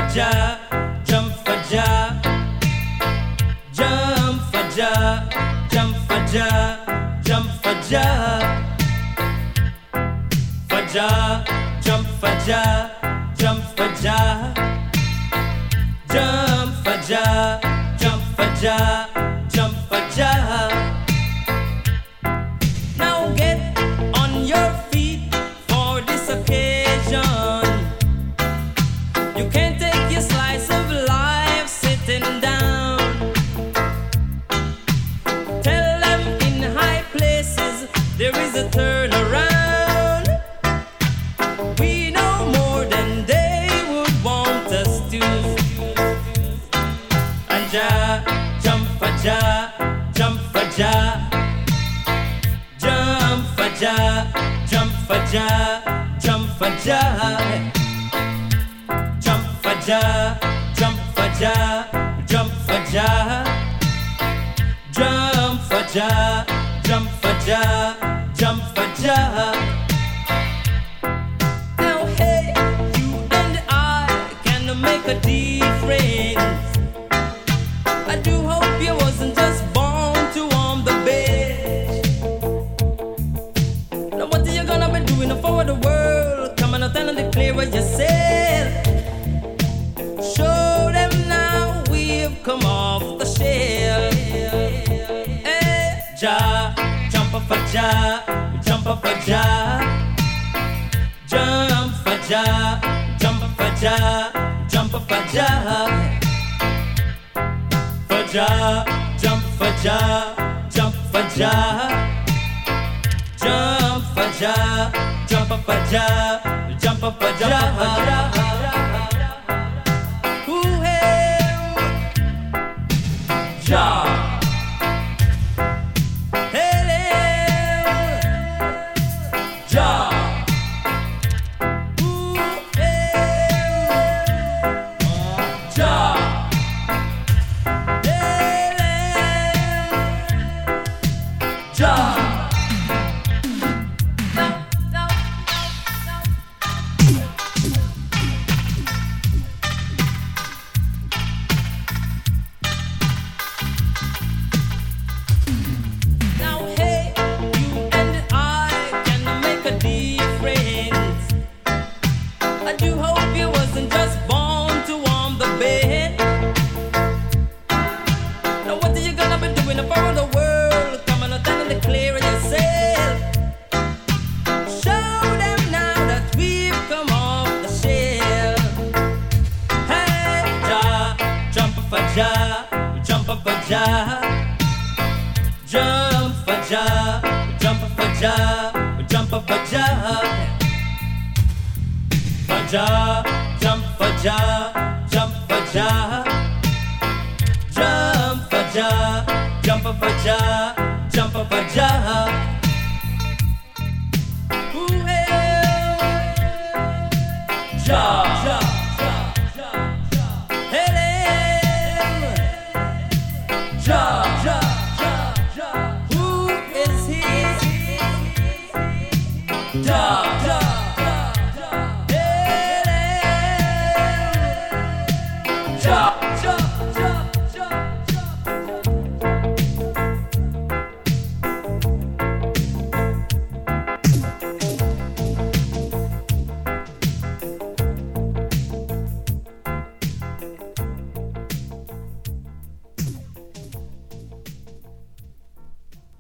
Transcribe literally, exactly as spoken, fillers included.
Jah, jump for Jah, jump for Jah, jump for Jah, jump for Jah, for Jah, jump for Jah, jump for Jah, jump for Jah, jump for Jah, jump for Jah. Now get on your feet for this occasion. You can't take your slice of life sitting down. Tell them in high places there is a turnaround. We know more than they would want us to. And Jah, jump for Jah, jump for Jah, jump for Jah, jump for Jah, jump for Jah, jump for Jah, jump for Jah, jump for Jah, jump for Jah, jump for Jah, jump for Jah. Now hey, you and I can make a difference. I do hope you wasn't just born to warm the bed. Now what are you gonna be doing for the world? Come on, tell and declare what you said. Show them now we've come off the shell. Hey, Jah, jump up for Jah, jump up for Jah, jump for Jah, jump up for Jah, jump up for Jah, for Jah, jump for Jah, jump for Jah, jump for Jah, jump up for Jah, jump up for Jah. Jah, hey, Jah, ooh, hey, Jah, hey, Jah. Jah, jump up for Jah, jump for Jah, jump up for Jah, jump up for Jah, for Jah, jump for Jah, jump for Jah, jump for Jah, jump up for Jah, jump up for Jah. Ooh, hey, Jah. Jah, Jah, Jah, Jah. Who is he? Jah, Jah, Jah, Jah. Jah.